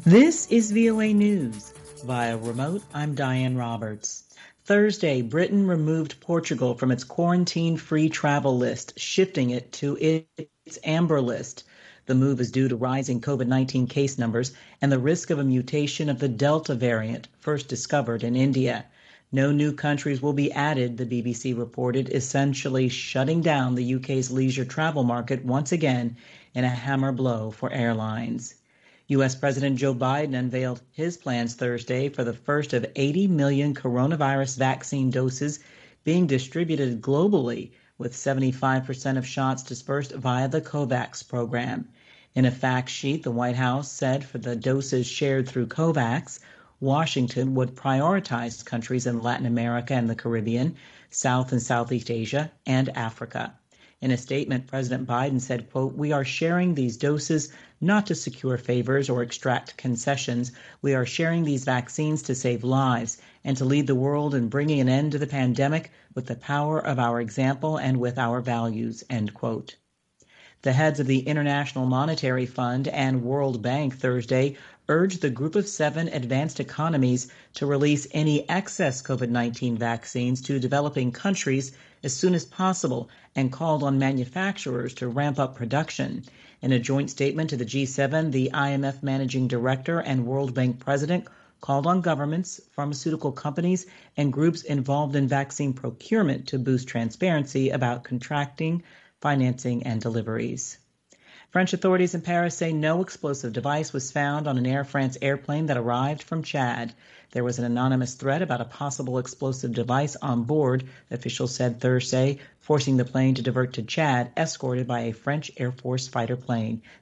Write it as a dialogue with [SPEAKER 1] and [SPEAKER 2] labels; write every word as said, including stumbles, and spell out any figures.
[SPEAKER 1] This is V O A News. Via remote, I'm Diane Roberts. Thursday, Britain removed Portugal from its quarantine-free travel list, shifting it to its amber list. The move is due to rising COVID nineteen case numbers and the risk of a mutation of the Delta variant, first discovered in India. No new countries will be added, the B B C reported, essentially shutting down the U K's leisure travel market once again in a hammer blow for airlines. U S. President Joe Biden unveiled his plans Thursday for the first of eighty million coronavirus vaccine doses being distributed globally, with seventy-five percent of shots dispersed via the COVAX program. In a fact sheet, the White House said for the doses shared through COVAX, Washington would prioritize countries in Latin America and the Caribbean, South and Southeast Asia, and Africa. In a statement, President Biden said, quote, "We are sharing these doses not to secure favors or extract concessions. We are sharing these vaccines to save lives and to lead the world in bringing an end to the pandemic with the power of our example and with our values," end quote. The heads of the International Monetary Fund and World Bank Thursday urged the Group of Seven advanced economies to release any excess COVID nineteen vaccines to developing countries as soon as possible and called on manufacturers to ramp up production. In a joint statement to the G seven, the I M F Managing Director and World Bank President called on governments, pharmaceutical companies, and groups involved in vaccine procurement to boost transparency about contracting, financing, and deliveries. French authorities in Paris say no explosive device was found on an Air France airplane that arrived from Chad. There was an anonymous threat about a possible explosive device on board, officials said Thursday, forcing the plane to divert to Chad, escorted by a French Air Force fighter plane.